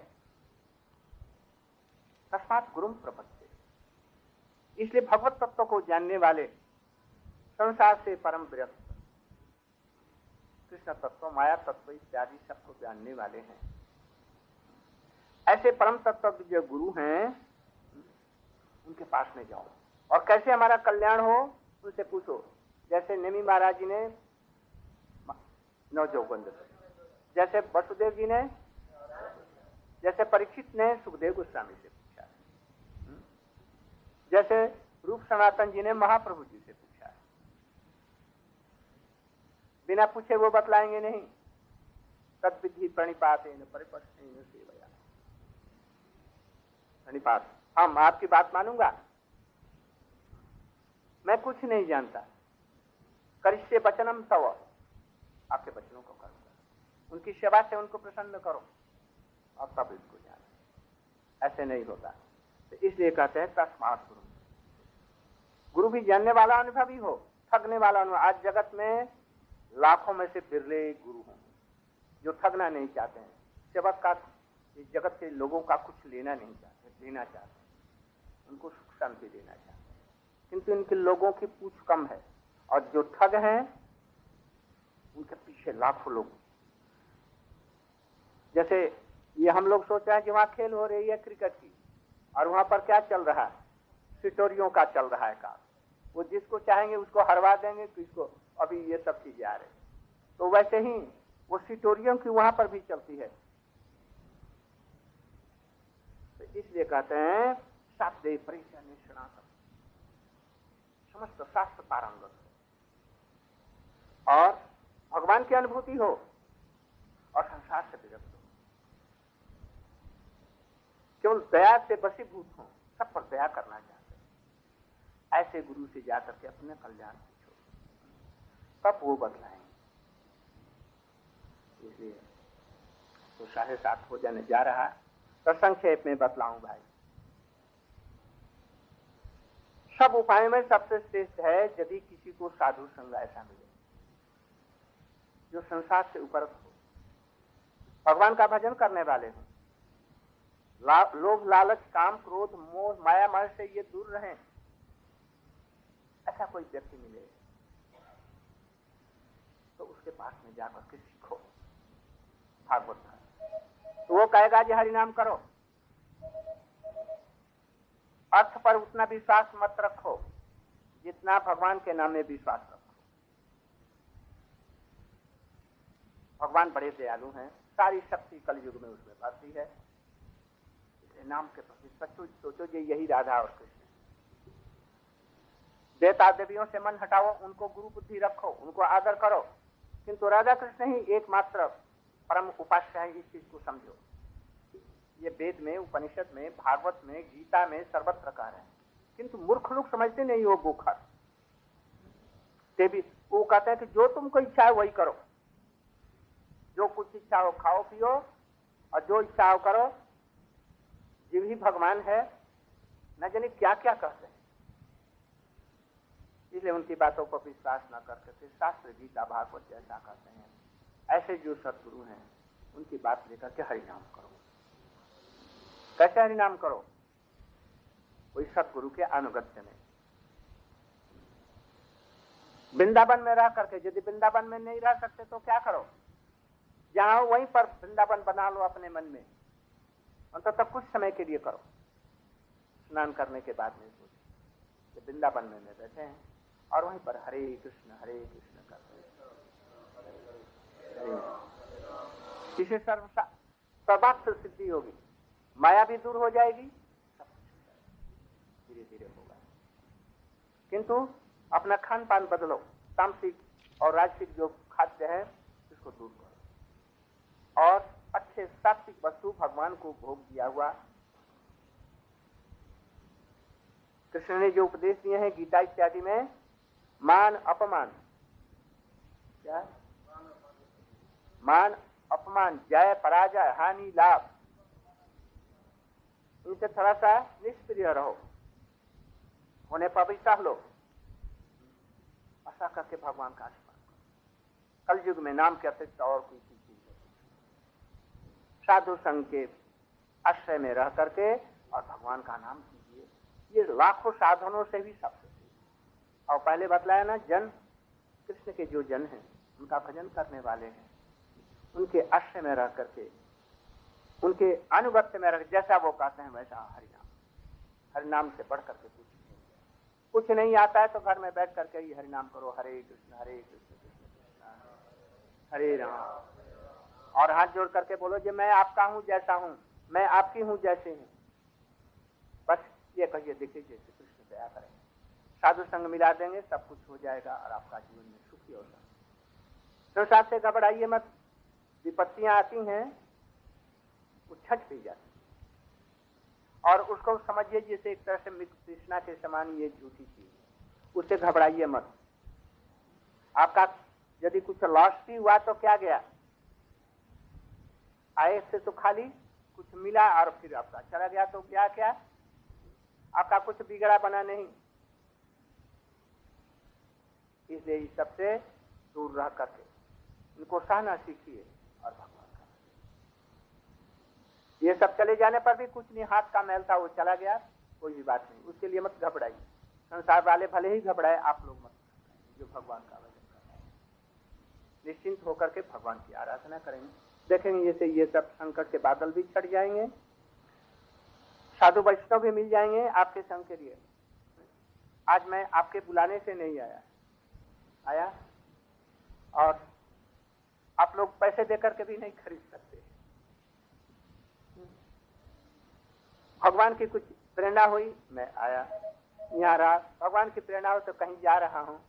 तस्मात् गुरुम प्रपद्येत, इसलिए भगवत तत्व को जानने वाले संसार से परम विरक्त, कृष्ण तत्व, माया तत्व इत्यादि सबको जानने वाले हैं। ऐसे परम तत्व जो गुरु हैं उनके पास में जाओ। और कैसे हमारा कल्याण हो उनसे पूछो। जैसे नेमी महाराज जी ने नवजोबन से, जैसे वसुदेव जी ने, जैसे परीक्षित ने सुखदेव गोस्वामी से पूछा, जैसे रूप सनातन जी ने महाप्रभु जी से पूछा, बिना पूछे वो बतलाएंगे नहीं। तद्विधि प्रणिपातेन परिपश्येन सेवया। प्रणिपात, हम आपकी बात मानूंगा, मैं कुछ नहीं जानता, करिष्ये वचनम तव, आपके वचनों को करूंगा, उनकी सेवा से उनको प्रसन्न करो और तब इसको जानो। ऐसे नहीं होता। तो इसलिए कहते हैं तस्मात् गुरु। गुरु भी जानने वाला अनुभवी हो, ठगने वाला अनुभव। आज जगत में लाखों में से बिरले गुरु हैं जो ठगना नहीं चाहते हैं, सेवक का, इस जगत के लोगों का कुछ लेना नहीं चाहते, लेना चाहते हैं, उनको सुख शांति देना चाहते हैं, किंतु इनके लोगों की पूछ कम है। और जो ठग हैं उनके पीछे लाखों लोग। जैसे ये हम लोग सोच रहे हैं कि वहां खेल हो रही है क्रिकेट की, और वहां पर क्या चल रहा है, सिटोरियों का चल रहा है काम। वो जिसको चाहेंगे उसको हरवा देंगे, किसको, अभी ये सब चीजें आ रही। तो वैसे ही वो सिटोरियों की वहां पर भी चलती है। तो इसलिए कहते हैं शास्त्रे परिचय निष्णात, समस्त शास्त्र पारंगत हो और भगवान की अनुभूति हो और संसार से विरक्त हो, केवल दया से बसीभूत हो, सब पर दया करना चाहते हैं। ऐसे गुरु से जाकर के अपने कल्याण पूछो, तब वो बदलाएंगे। इसलिए तो साढ़े सात हो जाने जा रहा है, तो संक्षेप में बतलाऊं भाई। सब उपायों में सबसे श्रेष्ठ है यदि किसी को साधु संग ऐसा मिले जो संसार से ऊपर हो, भगवान का भजन करने वाले हों, ला, लोभ लालच काम क्रोध मोह माया मय से ये दूर रहें, ऐसा कोई व्यक्ति मिले तो उसके पास में जाकर के सीखो भागवत। तो वो कहेगा जी हरि नाम करो, अर्थ पर उतना विश्वास मत रखो जितना भगवान के नाम में विश्वास रखो। भगवान बड़े दयालु हैं, सारी शक्ति कलयुग में उसमें भरती है। नाम के प्रति सचो सोचो जी, यही राधा और कृष्ण। देवता देवियों से मन हटाओ, उनको गुरु बुद्धि रखो, उनको आदर करो, किंतु राधा कृष्ण ही एकमात्र परम उपास्य है। इस चीज को समझो। ये वेद में, उपनिषद में, भागवत में, गीता में सर्वत्र कह रहे हैं, किंतु मूर्ख लोग समझते नहीं। वो गोखर देवी वो कहते हैं कि जो तुमको इच्छा है वही करो, जो कुछ इच्छा हो खाओ पियो और जो इच्छा हो करो। जीव ही भगवान है, न जाने क्या क्या कहते हैं। इसलिए उनकी बातों पर विश्वास न करके शास्त्र गीता भागवत जैसा कहते हैं, ऐसे जो सद्गुरु हैं उनकी बात लेकर के हरिनाम करो। कैसे हरिनाम करो? कोई सद्गुरु के अनुगत्य में। वृंदावन में रह करके, यदि वृंदावन में नहीं रह सकते तो क्या करो, जहां वहीं पर वृंदावन बना लो अपने मन में, अंततः तक कुछ समय के लिए करो। स्नान करने के बाद में सोचो कि वृंदावन में बैठे हैं और वहीं पर हरे कृष्ण हरे कृष्ण करते हैं। इसे सर्व सर्वार्थ सिद्धि होगी, माया भी दूर हो जाएगी, सब कुछ धीरे धीरे होगा। किंतु अपना खान पान बदलो, तामसिक और राजसिक जो खाद्य है इसको दूर करो और अच्छे सात्विक वस्तु भगवान को भोग दिया हुआ। कृष्ण ने जो उपदेश दिए हैं गीता इत्यादि में, मान अपमान, क्या मान अपमान, जय पराजय हानि लाभ, इनसे थोड़ा सा निष्प्रिय रहो, होने पर भी सह लो। ऐसा करके भगवान का स्मरण करो। कल युग में नाम के अतिरिक्त और कोई चीज नहीं। साधु संघ के आश्रय में रह करके और भगवान का नाम कीजिए। ये लाखों साधनों से भी सबसे और पहले बतलाया ना, जन कृष्ण के जो जन हैं उनका भजन करने वाले हैं, उनके आश्रय में रह करके, उनके अनुगत्य में रह, जैसा वो कहते हैं वैसा हरिनाम। हरिनाम से बढ़ करके कुछ नहीं, कुछ नहीं आता है तो घर में बैठ करके ही हरिनाम करो, हरे कृष्ण हरे कृष्ण कृष्ण कृष्ण हरे राम, और हाथ जोड़ करके बोलो जी मैं आपका हूं जैसा हूं, मैं आपकी हूं जैसे हूं। बस ये कहिए, देखिए जैसे कृष्ण दया करें, साधु संग मिला देंगे, सब कुछ हो जाएगा और आपका जीवन में सुखी होगा। संसार से घबराइए मत। विपत्तियां आती हैं, उछट भी जाती, और उसको समझिए जैसे एक तरह से मृत तृष्णा के समान ये झूठी चीज, उससे घबराइए मत। आपका यदि कुछ लॉस भी हुआ तो क्या गया, आए से तो खाली कुछ मिला और फिर आपका चला गया, तो क्या क्या आपका कुछ बिगड़ा बना नहीं। इसलिए इस सबसे दूर रह करके इनको सहना सीखिए और भगवान का, ये सब चले जाने पर भी कुछ नहीं, हाथ का मैल था वो चला गया, कोई भी बात नहीं, उसके लिए मत घबराइए। संसार वाले भले ही घबराए, आप लोग मत घबराइए। जो भगवान का भजन कर रहे हैं निश्चिंत होकर के भगवान की आराधना करेंगे, देखेंगे जैसे ये सब संकट के बादल भी छट जाएंगे, साधु वैष्णव भी मिल जाएंगे आपके संग के लिए। आज मैं आपके बुलाने से नहीं आया आया और आप लोग पैसे देकर के भी नहीं खरीद सकते। भगवान की कुछ प्रेरणा हुई, मैं आया, यहाँ रहा। भगवान की प्रेरणा हो तो कहीं जा रहा हूं।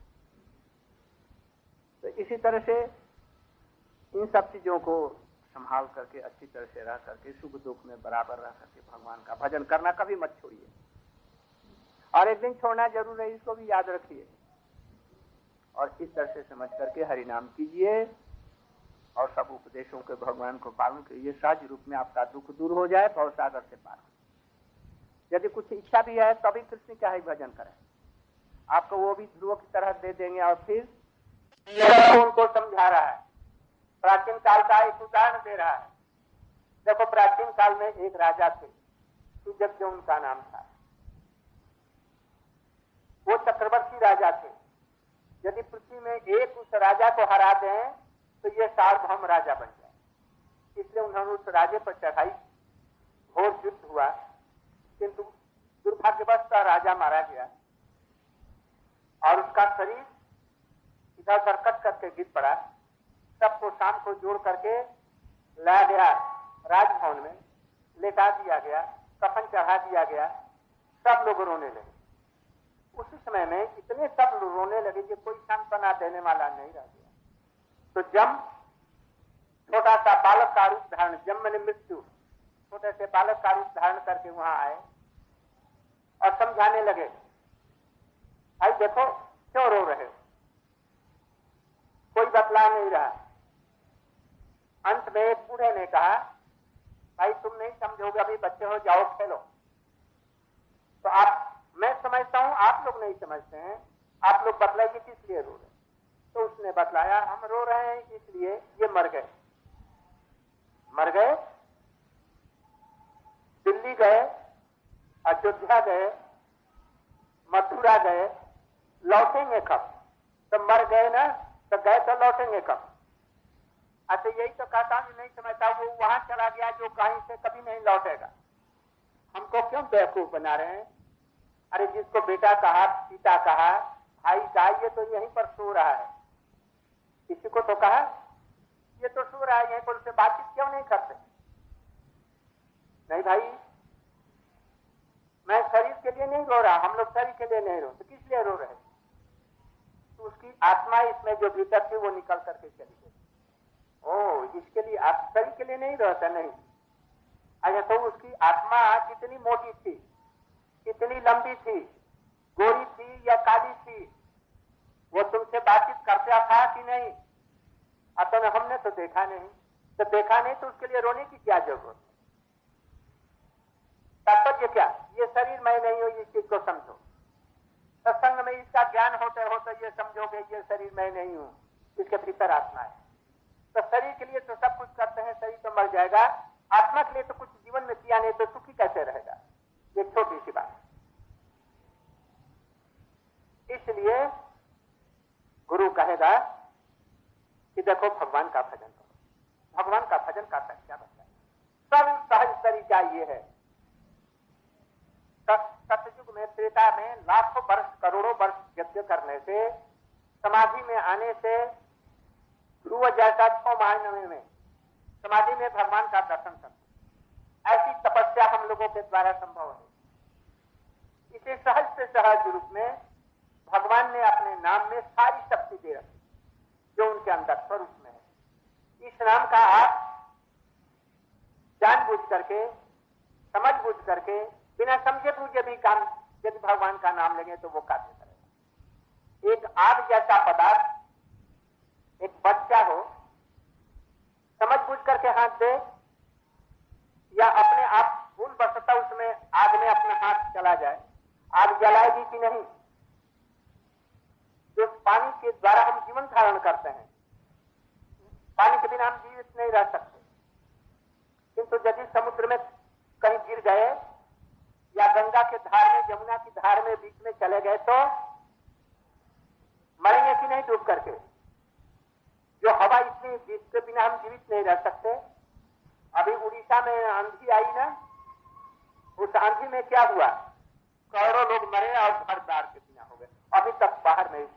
तो इसी तरह से इन सब चीजों को संभाल करके अच्छी तरह से रह करके सुख दुख में बराबर रह करके भगवान का भजन करना कभी मत छोड़िए, और एक दिन छोड़ना जरूर है, इसको भी याद रखिए। और इस तरह से समझ करके हरि नाम कीजिए और सब उपदेशों के भगवान को पालन कीजिए। सहज रूप में आपका दुख दूर हो जाए, भवसागर से पार। यदि कुछ इच्छा भी है तभी कृष्ण का ही भजन करें, आपको वो भी ध्रुव की तरह दे देंगे। और फिर उनको समझा रहा है, प्राचीन काल का एक उदाहरण दे रहा है। देखो, प्राचीन काल में एक राजा थे, सुजज्ञ उनका नाम था। वो चक्रवर्ती राजा थे। यदि पृथ्वी में एक उस राजा को हरा दें तो ये सार्वभौम राजा बन जाए, इसलिए उन्होंने उस राजे पर चढ़ाई, घोर युद्ध हुआ, किंतु दुर्भाग्यवश राजा मारा गया और उसका शरीर इधर उधर कट करके गिर पड़ा। सबको शाम को जोड़ करके लाया गया राजभवन में, लेटा दिया गया, कफन चढ़ा दिया गया। सब लोग रोने लगे। उसी समय में इतने सब लोग रोने लगे कि कोई सांत्वना देने वाला नहीं रह गया। तो जम छोटा सा बालक का रूप धारण, जम मैंने मृत्यु, छोटे से बालक का रूप धारण करके वहां आए और समझाने लगे, भाई देखो क्यों रो रहे हो, कोई बतला नहीं रहा। अंत में एक बूढ़े ने कहा, भाई तुम नहीं समझोगे, अभी बच्चे हो, जाओ खेलो। तो आप, मैं समझता हूं आप लोग नहीं समझते हैं, आप लोग बतलाइए किस लिए रो रहे। तो उसने बतलाया, हम रो रहे हैं इसलिए ये मर गए। मर गए, दिल्ली गए, अयोध्या गए, मथुरा गए, लौटेंगे कब? तो मर गए ना, तो गए तो लौटेंगे कब? अच्छा, यही तो कहता हूं, नहीं समझता, वो वहां चला गया जो कहीं से कभी नहीं लौटेगा। हमको क्यों बेवकूफ बना रहे हैं? अरे जिसको बेटा कहा, पिता कहा, भाई कहा, ये तो यहीं पर सो रहा है। किसी को तो कहा ये तो सो रहा है, यहीं पर, उससे बातचीत क्यों नहीं करते? नहीं भाई, मैं शरीर के लिए नहीं रो रहा, हम लोग शरीर के लिए नहीं रो, तो किस लिए रो रहे? तो उसकी आत्मा इसमें जो भीतर थी वो निकल करके चली गई। ओ, इसके लिए आप शरीर के लिए नहीं रहता? नहीं। अच्छा, तो उसकी आत्मा कितनी मोटी थी, कितनी लंबी थी, गोरी थी या काली थी? वो तुमसे बातचीत करता था कि नहीं? अब तो हमने तो देखा नहीं। तो देखा नहीं तो उसके लिए रोने की क्या जरूरत? तात्पर्य क्या? ये शरीर मैं नहीं हूं, इस चीज को समझो। सत्संग में इसका ज्ञान होते होते ये समझोगे ये शरीर मैं नहीं हूं, इसके भीतर आत्मा है। तो शरीर के लिए तो सब कुछ करते हैं, शरीर तो मर जाएगा, आत्मा के लिए तो कुछ जीवन में किया नहीं तो सुखी कैसे रहेगा? ये छोटी सी बात। इसलिए गुरु कहेगा कि देखो भगवान का भजन करो। भगवान का भजन का क्या बताए? सब सहज तरीका ये है। सतयुग में, त्रेता में लाखों वर्ष, करोड़ों वर्ष यज्ञ करने से, समाधि में आने से, ध्रुव जैसा छह महीने में समाधि में भगवान का दर्शन करना, ऐसी तपस्या हम लोगों के द्वारा संभव है। इसे सहज से सहज रूप में भगवान ने अपने नाम में सारी शक्ति दे रखी। जो उनके अंदर स्वरूप में है। इस नाम का आप जानबूझ करके, समझ बूझ करके, बिना समझे बूझे भी काम यदि भगवान का नाम लेंगे तो वो कार्य करेगा। एक आग जैसा पदार्थ, एक बच्चा हो, समझ बूझ करके हाथ दे या अपने आप भूल बसता उसमें आग में अपना हाथ चला जाए, आग जलाएगी कि नहीं? जो पानी के द्वारा हम जीवन धारण करते हैं, पानी के बिना हम जीवित नहीं रह सकते, किंतु यदि समुद्र में कहीं गिर गए या गंगा के धार में, यमुना की धार में बीच में चले गए तो मरेंगे कि नहीं डूब करके? जो हवा इतनी, जिसके बिना हम जीवित नहीं रह सकते। अभी उड़ीसा में आंधी आई ना, उस आंधी में क्या हुआ? करोड़ों लोग मरे और घर द्वार के बिना हो गए, अभी तक बाहर नहीं।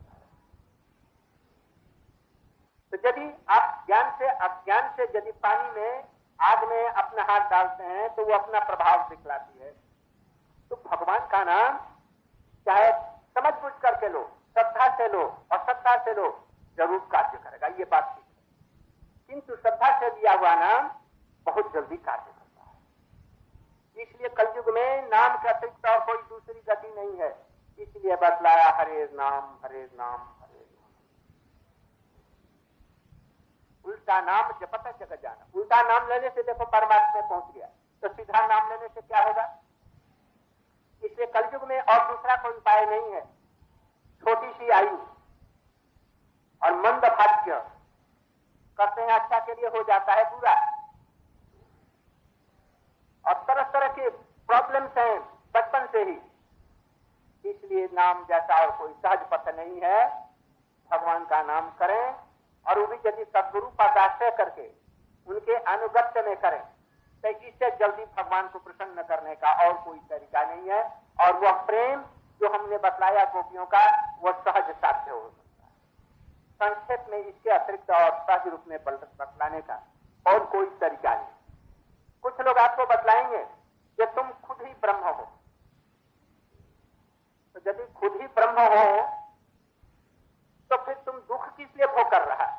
तो यदि आप ज्ञान से, अज्ञान से यदि पानी में, आग में अपना हाथ डालते हैं तो वो अपना प्रभाव दिखलाती है। तो भगवान का नाम चाहे समझ बूझ करके लो, श्रद्धा से लो, अश्रद्धा से लो, जरूर कार्य करेगा, ये बात ठीक है। किंतु श्रद्धा से दिया हुआ नाम बहुत जल्दी कार्य करता है। इसलिए कलयुग में नाम के अतिरिक्त और कोई दूसरी गति नहीं है। इसलिए बतलाया हरे नाम, हरे नाम, हरे नाम। उल्टा नाम जपता जगत जाना। उल्टा नाम लेने से देखो परमात्मा में पहुंच गया, तो सीधा नाम लेने से क्या होगा? इसलिए कलयुग में और दूसरा कोई उपाय नहीं है। छोटी सी आयु और मंद भाग्य करते हैं, अच्छा के लिए हो जाता है बुरा, और तरह तरह के प्रॉब्लम्स हैं बचपन से ही। इसलिए नाम जैसा और कोई सहज पथ नहीं है। भगवान का नाम करें, और वो भी यदि सदगुरु पर आश्रय करके उनके अनुगत्य में करें तो इससे जल्दी भगवान को प्रसन्न करने का और कोई तरीका नहीं है। और वह प्रेम जो हमने बतलाया गोपियों का, वह सहज साध्य हो सकता है। संक्षेप में इसके अतिरिक्त और सहज रूप में बतलाने का और कोई तरीका नहीं। कुछ लोग आपको बतलाएंगे कि तुम खुद ही ब्रह्म हो, तो यदि खुद ही ब्रह्म हो तो फिर तुम दुख किस लिए भोग कर रहा है?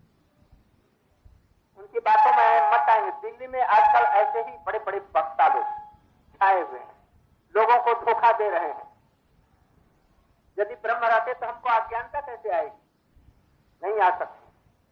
उनकी बातों में मत आएंगे। दिल्ली में आजकल ऐसे ही बड़े बड़े वक्ता लोग छाए हुए हैं, लोगों को धोखा दे रहे हैं। यदि ब्रह्म रहते तो हमको अज्ञानता कैसे आएगी? नहीं आ सकती।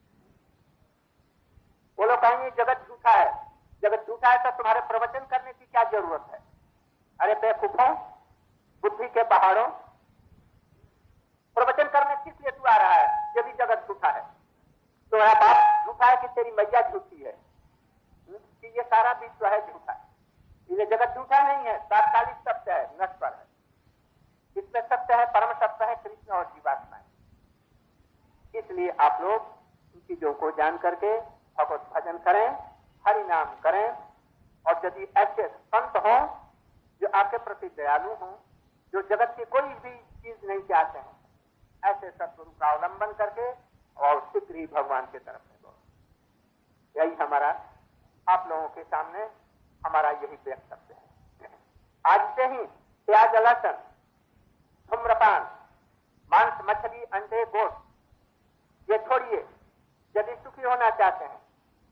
वो लोग कहेंगे जगत झूठा है। जगत झूठा है तो तुम्हारे प्रवचन करने की क्या जरूरत है? अरे बेवकूफों, बुद्धि के पहाड़ों, प्रवचन करने किस लिए तू आ रहा है यदि जगत झूठा है? तुम्हारा बाप झूठा है कि तेरी मैया झूठी है कि ये सारा विश्व है झूठा? ये जगत झूठा नहीं है, तात्कालिक सत्य है, नश्वर है। इसमें सत्य है, परम सत्य है कृष्ण और जीवात्मा है। इसलिए आप लोग इन चीजों को जान करके भगवत भजन करें, हरि नाम करें, और यदि ऐसे संत हों जो आपके प्रति दयालु हों, जो जगत की कोई भी चीज नहीं चाहते हैं, ऐसे सत्गुरु का अवलंबन करके और शीघ्र ही भगवान की तरफ में दौड़। यही हमारा आप लोगों के सामने हमारा यही वक्तव्य है। आज से ही प्याज, लहसुन, धूम्रपान, मांस, मछली, अंडे, गोश्त ये छोड़िए। यदि सुखी होना चाहते हैं,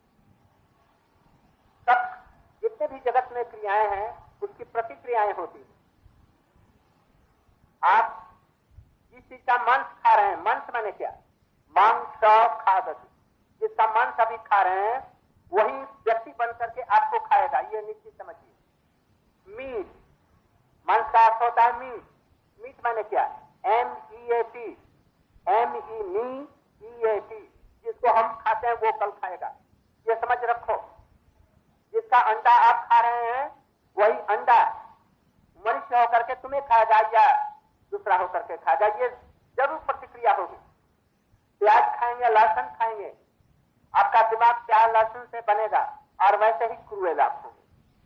सब जितने भी जगत में क्रियाएं हैं उसकी प्रतिक्रियाएं होती हैं। आप जिस चीज का मांस खा रहे हैं, मांस माने क्या? मांस खादति, जिसका मांस अभी खा रहे हैं वही व्यक्ति बन करके आपको खाएगा, ये निश्चित समझिए। मीट, मांस का अर्थ होता है मीट। मीट माने क्या? M E A T, M E नी ई ए टी, जिसको हम खाते हैं वो कल खाएगा, ये समझ रखो। जिसका अंडा आप खा रहे हैं वही अंडा मनुष्य होकर के तुम्हें खाएगा या दूसरा होकर के खाएगा, ये जरूर प्रतिक्रिया होगी। प्याज खाएंगे, लहसुन खाएंगे, आपका दिमाग प्याज लहसुन से बनेगा और वैसे ही क्रूएल आप होंगे।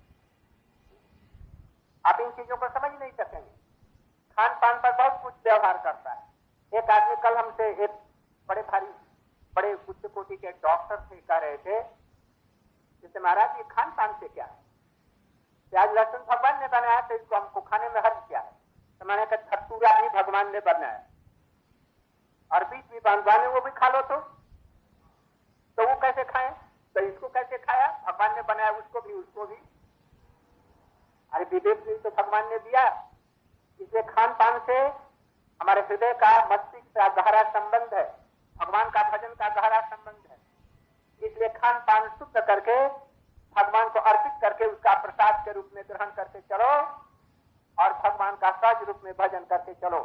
आप इन चीजों को समझ नहीं सकेंगे। खान पान पर बहुत कुछ व्यवहार करता है। एक आदमी कल हमसे, एक बड़े भारी बड़े उच्च कोटि के डॉक्टर से कह रहे थे, जैसे महाराज ये खान पान से क्या है? प्याज लहसुन भगवान ने बनाया तो इसको हमको खाने में हर्ज क्या है? तो मैंने कहा धतूरा भी भगवान ने बनाया। और बीच में भगवान ने वो भी खा लो तो तो वो कैसे खाए? तो इसको कैसे खाया? भगवान ने बनाया उसको भी उसको भी। अरे विवेक भी तो भगवान ने दिया। इसलिए खान पान से हमारे हृदय का मस्तिष्क का गहरा संबंध है, भगवान का भजन का गहरा संबंध है। इसलिए खान पान शुद्ध करके भगवान को अर्पित करके उसका प्रसाद के रूप में ग्रहण करके चलो और भगवान का सहज रूप में भजन करके चलो।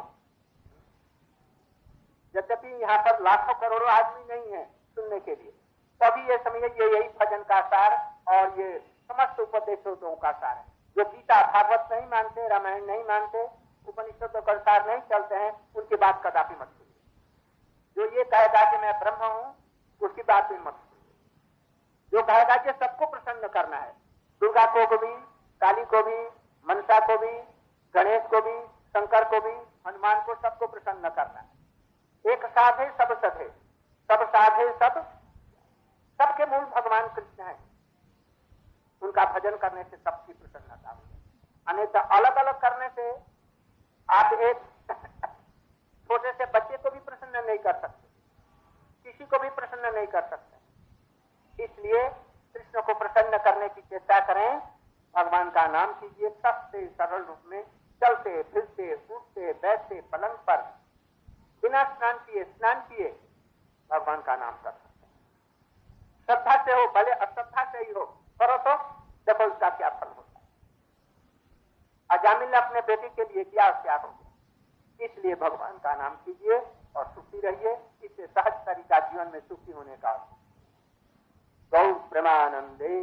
यद्यपि यहाँ पर लाखों करोड़ों आदमी नहीं है सुनने के लिए, तभी ये समझिए ये यही भजन का सार और ये समस्त उपदेशों का सार है। जो गीता भागवत नहीं मानते, रामायण नहीं मानते, उपनिषदों का सार नहीं चलते हैं, उनकी बात कदापि मत सुनिए। जो ये कहेगा कि मैं ब्रह्म हूं, उसकी बात भी मत सुनिए। जो कहेगा कि सबको प्रसन्न करना है, दुर्गा को भी, काली को भी, मनसा को भी, गणेश को भी, शंकर को भी, हनुमान को, सबको प्रसन्न करना है। एक साधे सब सधे, सब साधे सब, सबके मूल भगवान कृष्ण है। उनका भजन करने से सबकी प्रसन्नता होगी। अन्यथा अलग अलग करने से आप एक छोटे से बच्चे को भी प्रसन्न नहीं कर सकते, किसी को भी प्रसन्न नहीं कर सकते। इसलिए कृष्ण को प्रसन्न करने की चेष्टा करें, भगवान का नाम कीजिए, सस्ते सरल रूप में चलते फिरते उठते बैठते पलंग पर बिना स्नान किए स्नान किए भगवान का नाम कर सकते हैं। श्रद्धा से हो, भले अश्रद्धा से ही हो, करो तो देखो उसका क्या फल होता है। अजामिल ने अपने बेटे के लिए किया और क्या हो गया। इसलिए भगवान का नाम कीजिए और सुखी रहिए। इससे सहज तरीका जीवन में सुखी होने का। गौ प्रेमानंदे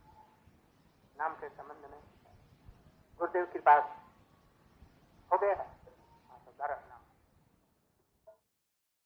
नाम के संबंध में गुरुदेव कृपा हो गया है।